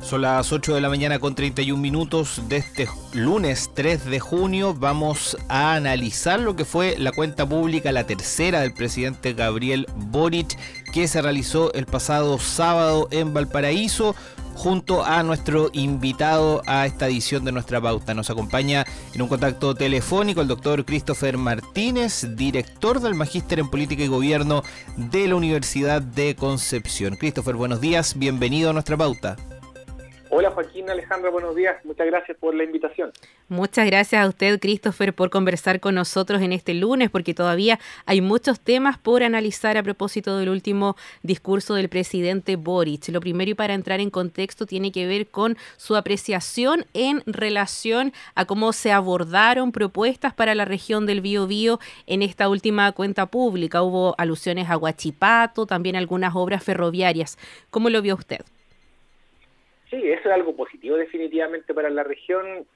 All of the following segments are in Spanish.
Son las 8 de la mañana con 31 minutos de este lunes 3 de junio. Vamos a analizar lo que fue la cuenta pública, la tercera del presidente Gabriel Boric, que se realizó el pasado sábado en Valparaíso, junto a nuestro invitado a esta edición de Nuestra Pauta. Nos acompaña en un contacto telefónico el doctor Christopher Martínez, director del Magíster en Política y Gobierno de la Universidad de Concepción. Christopher, buenos días, bienvenido a Nuestra Pauta. Hola Joaquín, Alejandra, buenos días. Muchas gracias por la invitación. Muchas gracias a usted, Christopher, por conversar con nosotros en este lunes, porque todavía hay muchos temas por analizar a propósito del último discurso del presidente Boric. Lo primero, y para entrar en contexto, tiene que ver con su apreciación en relación a cómo se abordaron propuestas para la región del Biobío en esta última cuenta pública. Hubo alusiones a Huachipato, también algunas obras ferroviarias. ¿Cómo lo vio usted? Sí, eso es algo positivo definitivamente para la región.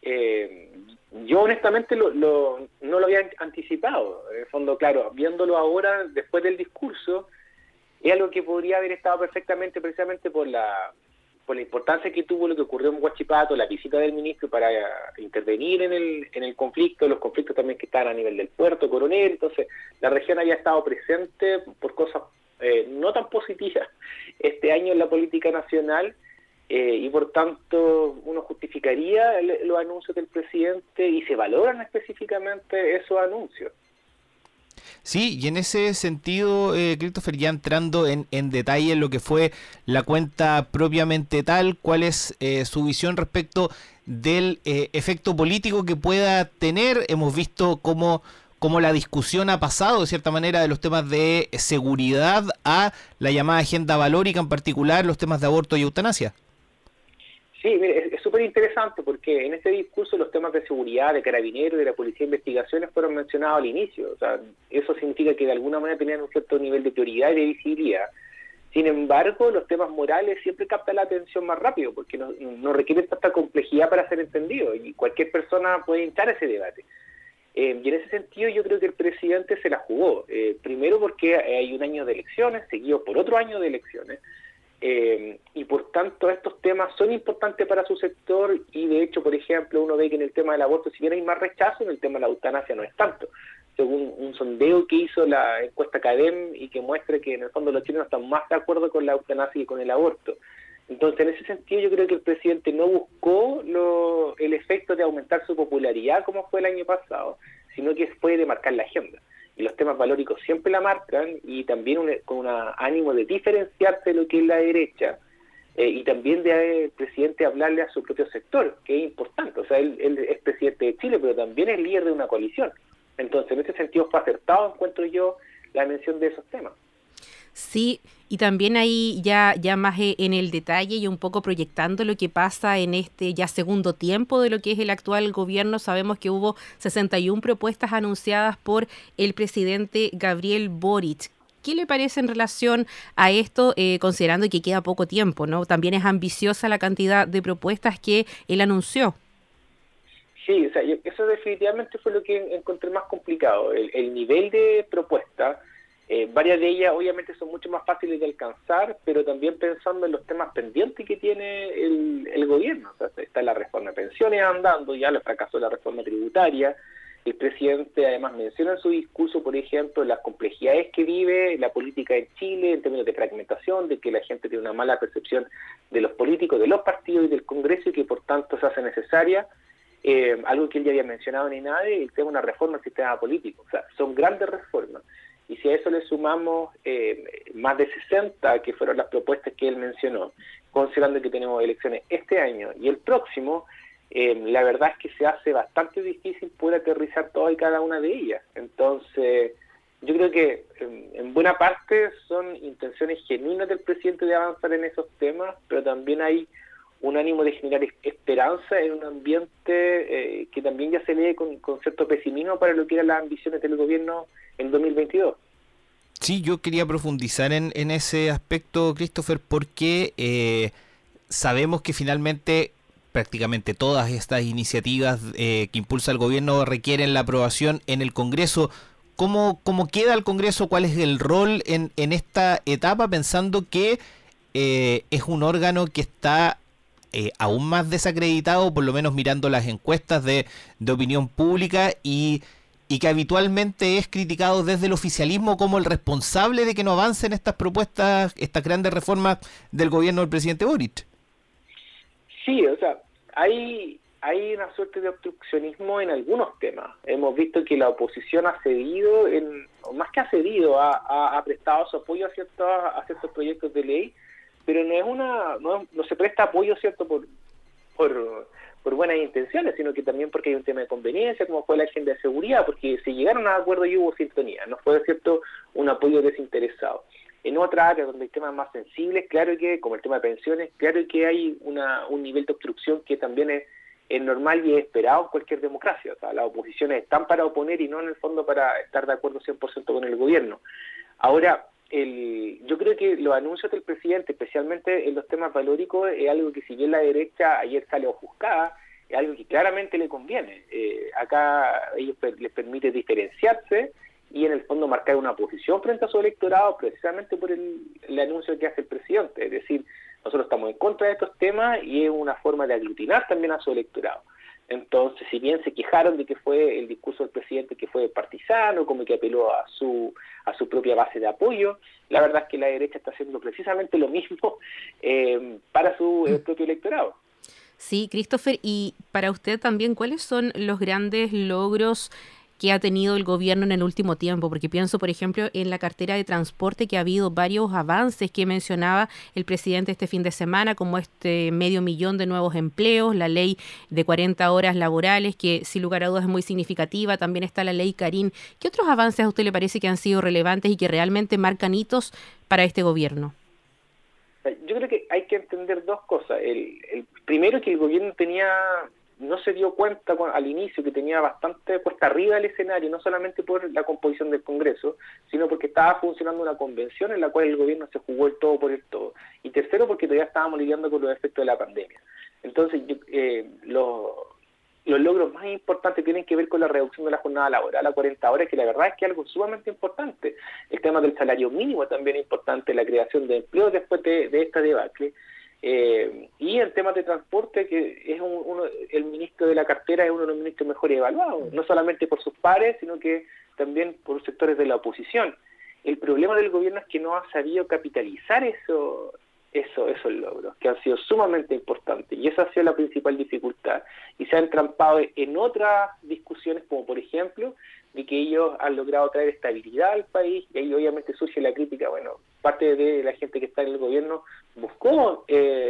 Yo honestamente no lo había anticipado. En el fondo, claro, viéndolo ahora, después del discurso, es algo que podría haber estado perfectamente, precisamente por la importancia que tuvo lo que ocurrió en Huachipato, la visita del ministro para intervenir en el conflicto, los conflictos también que estaban a nivel del puerto, Coronel. Entonces, la región había estado presente por cosas no tan positivas este año en la política nacional. Y por tanto uno justificaría los anuncios del presidente y se valoran específicamente esos anuncios. Sí, y en ese sentido, Christopher, ya entrando en detalle en lo que fue la cuenta propiamente tal, ¿cuál es su visión respecto del efecto político que pueda tener? Hemos visto cómo la discusión ha pasado de cierta manera de los temas de seguridad a la llamada agenda valórica, en particular los temas de aborto y eutanasia. Sí, mire, es súper interesante porque en este discurso los temas de seguridad, de carabineros, de la policía de investigaciones fueron mencionados al inicio. O sea, eso significa que de alguna manera tenían un cierto nivel de prioridad y de visibilidad. Sin embargo, los temas morales siempre captan la atención más rápido porque no requieren tanta complejidad para ser entendido y cualquier persona puede entrar a ese debate. Y en ese sentido yo creo que el presidente se la jugó. Primero porque hay un año de elecciones, seguido por otro año de elecciones. Y por tanto estos temas son importantes para su sector y de hecho, por ejemplo, uno ve que en el tema del aborto, si bien hay más rechazo, en el tema de la eutanasia no es tanto, según un sondeo que hizo la encuesta CADEM y que muestra que en el fondo los chilenos están más de acuerdo con la eutanasia que con el aborto. Entonces, en ese sentido, yo creo que el presidente no buscó el efecto de aumentar su popularidad como fue el año pasado, sino que fue de marcar la agenda. Y los temas valóricos siempre la marcan y también con un ánimo de diferenciarse de lo que es la derecha y también del presidente hablarle a su propio sector, que es importante. O sea, él es presidente de Chile, pero también es líder de una coalición. Entonces, en ese sentido fue acertado, encuentro yo, la mención de esos temas. Sí, y también ahí ya más en el detalle y un poco proyectando lo que pasa en este ya segundo tiempo de lo que es el actual gobierno. Sabemos que hubo 61 propuestas anunciadas por el presidente Gabriel Boric. ¿Qué le parece en relación a esto, considerando que queda poco tiempo, ¿no? También es ambiciosa la cantidad de propuestas que él anunció. Sí, o sea, eso definitivamente fue lo que encontré más complicado, el nivel de propuestas. Varias de ellas obviamente son mucho más fáciles de alcanzar, pero también pensando en los temas pendientes que tiene el gobierno. O sea, está la reforma de pensiones andando, ya le fracasó la reforma tributaria. El presidente además menciona en su discurso, por ejemplo, las complejidades que vive la política en Chile en términos de fragmentación, de que la gente tiene una mala percepción de los políticos, de los partidos y del Congreso y que por tanto se hace necesaria. Algo que él ya había mencionado en ENADE, el tema de una reforma del sistema político. O sea, son grandes reformas. Y si a eso le sumamos más de 60, que fueron las propuestas que él mencionó, considerando que tenemos elecciones este año y el próximo, la verdad es que se hace bastante difícil poder aterrizar todas y cada una de ellas. Entonces, yo creo que en buena parte son intenciones genuinas del presidente de avanzar en esos temas, pero también hay un ánimo de generar esperanza en un ambiente que también ya se lee con cierto pesimismo para lo que eran las ambiciones del gobierno en 2022. Sí, yo quería profundizar en ese aspecto, Christopher, porque sabemos que finalmente prácticamente todas estas iniciativas que impulsa el gobierno requieren la aprobación en el Congreso. ¿Cómo queda el Congreso? ¿Cuál es el rol en esta etapa? Pensando que es un órgano que está aún más desacreditado, por lo menos mirando las encuestas de opinión pública, y que habitualmente es criticado desde el oficialismo como el responsable de que no avancen estas propuestas, estas grandes reformas del gobierno del presidente Boric. Sí, o sea, hay una suerte de obstruccionismo en algunos temas. Hemos visto que la oposición ha cedido, o más que ha cedido, ha prestado su apoyo a ciertos proyectos de ley, pero no se presta apoyo, ¿cierto?, por buenas intenciones, sino que también porque hay un tema de conveniencia, como fue la agenda de seguridad, porque si llegaron a acuerdo y hubo sintonía, no fue, ¿cierto?, un apoyo desinteresado. En otras áreas donde hay temas más sensibles, claro que, como el tema de pensiones, claro que hay un nivel de obstrucción que también es normal y es esperado en cualquier democracia. O sea, las oposiciones están para oponer y no en el fondo para estar de acuerdo 100% con el gobierno. Ahora, yo creo que los anuncios del presidente, especialmente en los temas valóricos, es algo que si bien la derecha ayer sale ofuscada, es algo que claramente le conviene. Acá a ellos les permite diferenciarse y en el fondo marcar una posición frente a su electorado precisamente por el anuncio que hace el presidente. Es decir, nosotros estamos en contra de estos temas y es una forma de aglutinar también a su electorado. Entonces, si bien se quejaron de que fue el discurso del presidente que fue partisano, como que apeló a su propia base de apoyo, la verdad es que la derecha está haciendo precisamente lo mismo para su propio electorado. Sí, Christopher, y para usted también, ¿cuáles son los grandes logros que ha tenido el gobierno en el último tiempo? Porque pienso, por ejemplo, en la cartera de transporte, que ha habido varios avances que mencionaba el presidente este fin de semana, como este 500.000 de nuevos empleos, la ley de 40 horas laborales, que sin lugar a dudas es muy significativa, también está la ley Carín. ¿Qué otros avances a usted le parece que han sido relevantes y que realmente marcan hitos para este gobierno? Yo creo que hay que entender dos cosas. El primero, que el gobierno no se dio cuenta al inicio que tenía bastante cuesta arriba el escenario, no solamente por la composición del Congreso, sino porque estaba funcionando una convención en la cual el gobierno se jugó el todo por el todo. Y tercero, porque todavía estábamos lidiando con los efectos de la pandemia. Entonces, los logros más importantes tienen que ver con la reducción de la jornada laboral a 40 horas, que la verdad es que es algo sumamente importante. El tema del salario mínimo también es importante, la creación de empleos después de esta debacle. Y en temas de transporte, que es el ministro de la cartera es uno de los ministros mejor evaluados, no solamente por sus pares, sino que también por sectores de la oposición. El problema del gobierno es que no ha sabido capitalizar esos logros, que han sido sumamente importantes, y esa ha sido la principal dificultad, y se han entrampado en otras discusiones, como por ejemplo de que ellos han logrado traer estabilidad al país, y ahí obviamente surge la crítica. Bueno, parte de la gente que está en el gobierno buscó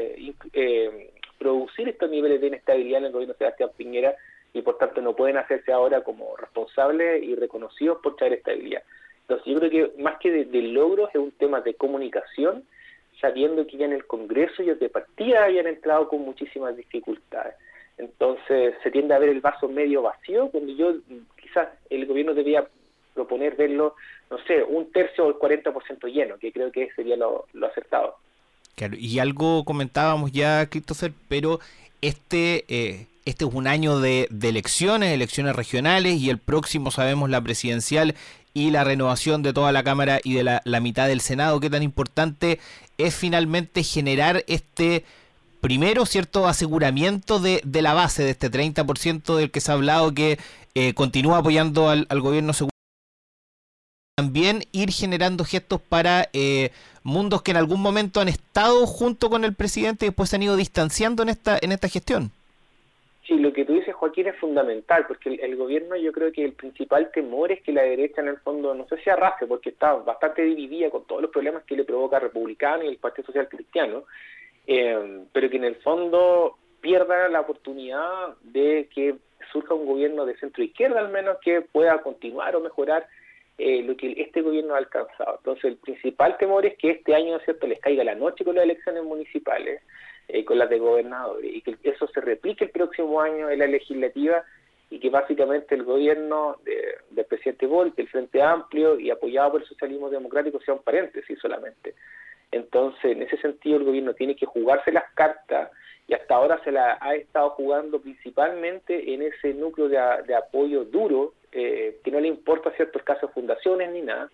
producir estos niveles de inestabilidad en el gobierno de Sebastián Piñera, y por tanto no pueden hacerse ahora como responsables y reconocidos por traer estabilidad. Entonces yo creo que más que de logros es un tema de comunicación, sabiendo que ya en el Congreso ellos de partida habían entrado con muchísimas dificultades. Entonces se tiende a ver el vaso medio vacío, cuando quizás el gobierno debía proponer verlo, no sé, 1/3 o el 40% lleno, que creo que sería lo acertado. Claro, y algo comentábamos ya, Christopher, pero este es un año de elecciones regionales, y el próximo sabemos la presidencial y la renovación de toda la Cámara y de la mitad del Senado. ¿Qué tan importante es finalmente generar este primero, cierto, aseguramiento de la base, de este 30% del que se ha hablado, que continúa apoyando al gobierno? También ir generando gestos para mundos que en algún momento han estado junto con el presidente y después se han ido distanciando en esta gestión. Sí, lo que tú dices, Joaquín, es fundamental, porque el gobierno, yo creo que el principal temor es que la derecha, en el fondo, no sé si arrase, porque está bastante dividida con todos los problemas que le provoca Republicano y el Partido Social Cristiano, pero que en el fondo pierda la oportunidad de que surja un gobierno de centro izquierda, al menos, que pueda continuar o mejorar lo que este gobierno ha alcanzado. Entonces el principal temor es que este año, ¿cierto?, les caiga la noche con las elecciones municipales, con las de gobernadores, y que eso se replique el próximo año en la legislativa, y que básicamente el gobierno del presidente Boric, el Frente Amplio y apoyado por el socialismo democrático, sea un paréntesis solamente. Entonces, en ese sentido, el gobierno tiene que jugarse las cartas, y hasta ahora se la ha estado jugando principalmente en ese núcleo de apoyo duro, que no le importa ciertos casos, fundaciones ni nada,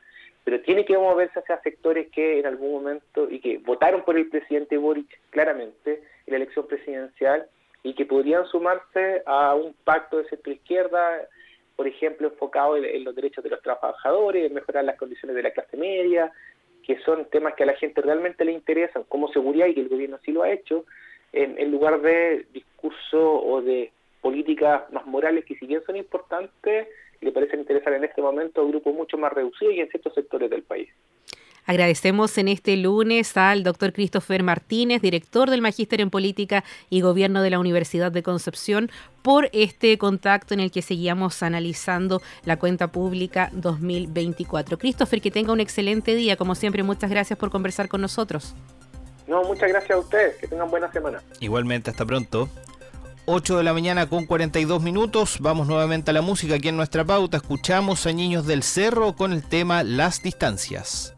pero tiene que moverse hacia sectores que en algún momento, y que votaron por el presidente Boric claramente en la elección presidencial, y que podrían sumarse a un pacto de centro-izquierda, por ejemplo, enfocado en los derechos de los trabajadores, en mejorar las condiciones de la clase media, que son temas que a la gente realmente le interesan, como seguridad, y que el gobierno sí lo ha hecho, en lugar de discurso o de políticas más morales que, si bien son importantes, le parecen interesar en este momento a grupos mucho más reducidos y en ciertos sectores del país. Agradecemos en este lunes al doctor Christopher Martínez, director del Magíster en Política y Gobierno de la Universidad de Concepción, por este contacto en el que seguíamos analizando la cuenta pública 2024. Christopher, que tenga un excelente día. Como siempre, muchas gracias por conversar con nosotros. No, muchas gracias a ustedes. Que tengan buena semana. Igualmente, hasta pronto. 8 de la mañana con 42 minutos. Vamos nuevamente a la música aquí en nuestra pauta. Escuchamos a Niños del Cerro con el tema Las Distancias.